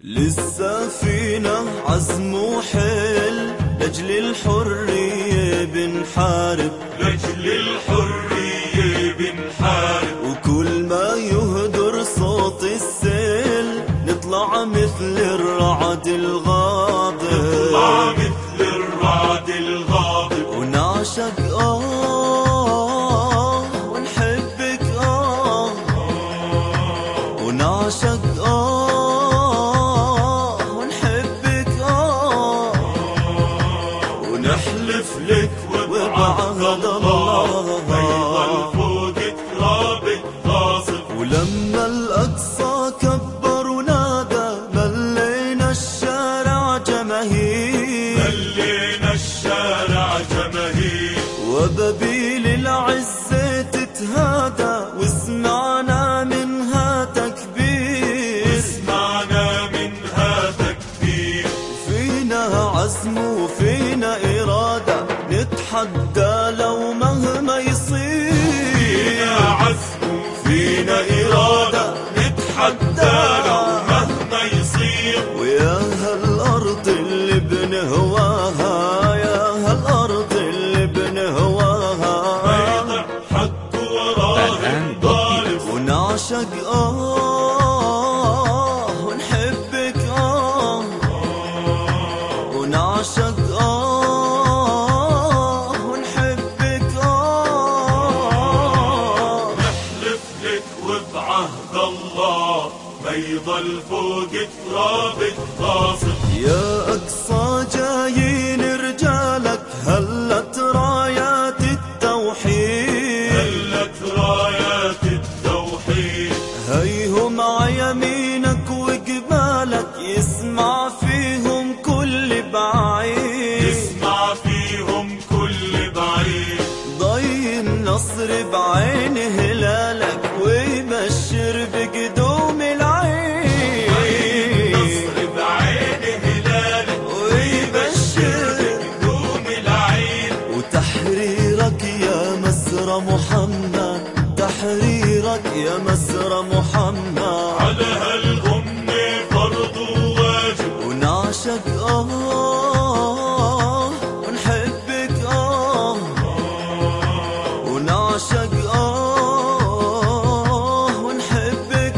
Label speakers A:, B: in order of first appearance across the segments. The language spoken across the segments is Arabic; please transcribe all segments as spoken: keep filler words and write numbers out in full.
A: لسه فينا عزم وحيل لأجل الحرية بنحارب،
B: لأجل الحرية بنحارب،
A: وكل ما يهدر صوت السيل نطلع مثل الرعد الغاضب،
B: نطلع مثل الرعد الغاضب،
A: ونعشق آه ونحبك آه ونعشق آه
B: نحلف لك وبعهد الله ما يضل فوق ترابك غاصب.
A: ولما الأقصى كبر ونادى ملينا الشارع جماهير،
B: ملينا الشارع جماهير،
A: وبابيل العزة تتهادى واسمعنا منها تكبير،
B: واسمعنا منها تكبير.
A: فينا عزم وفينا إرادة نتحدى لو مهما يصير،
B: فينا عزم وفينا إرادة نتحدى لو مهما يصير.
A: ويا هالأرض اللي بنهواها، يا هالأرض اللي بنهواها،
B: ما يضع حق وراهن ظالم،
A: ونعشق آه ونحبك آه ونعشق آه ونحبك آه.
B: نحلف لك وبعهد الله ما يضل فوق ترابك غاصب.
A: يا أقصى جايين رجالك هلت رايات التوحيد،
B: هلت رايات التوحيد،
A: هيهم عيمينك وقبالك يسمع فيهم كل بعيد،
B: يسمع فيهم كل بعيد.
A: ضي النصر بعين هلالك ويبشر بقدوم العيد،
B: ضي النصر بعين هلالك ويبشر بقدوم العيد.
A: وتحريرك يا مسرى محمد، تحريرك يا مسرى محمد،
B: على هالأمة فرض وواجب،
A: ونعشق آه ونحبك آه ونعشق آه ونحبك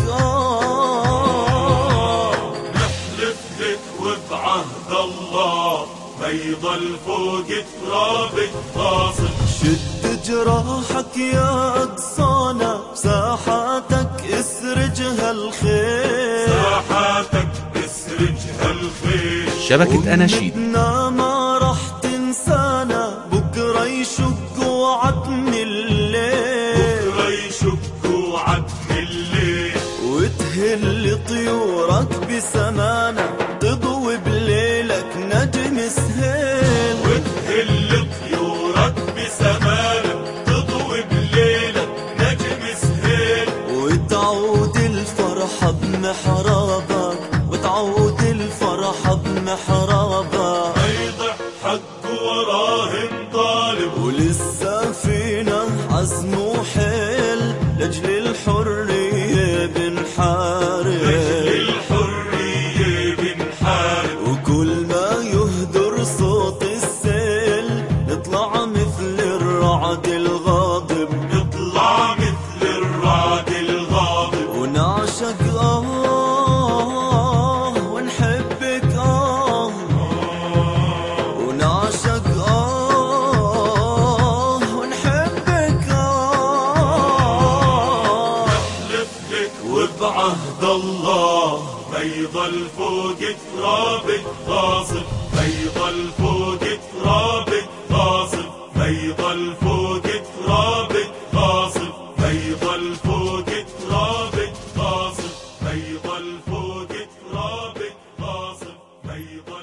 A: آه.
B: نحلف لك وبعهد الله ما يضل فوق ترابك غاصب.
A: شد جراحك يا أقصانا ساحاتك اسرجها الخير،
B: ساحاتك اسرجها الخير.
C: شبكة أناشيد
A: ما راح تنسانا بكرة يشقوا عتم الليل،
B: بكرة يشقوا عتم الليل،
A: وتهل طيورك بسمانة تضوي بليلك نجم سهيل،
B: وتهل طيورك بسمانة تضوي بليلك نجم سهيل.
A: وتعود الفرحة بمحرابك، وتعود الفرحة بمحرابك،
B: ما يضع حق وراهن ظالم،
A: ولسه فينا عزم وحيل لأجل الحرية بنحارب،
B: لأجل الحرية بنحارب،
A: وكل ما يهدر صوت السيل نطلع مثل الرعد الغاضب،
B: نطلع مثل الرعد الغاضب.
A: ونعشق آه ونحبك آه ونعشق آه ونحبك آه.
B: نحلف لك وبعهد الله ما يضل فوق ترابك غاصب، ما يضل فوق ترابك غاصب، ما يضل فوق ترابك غاصب، ما يضل فوق ترابك غاصب، ما يضل فوق ترابك غاصب، ما يضل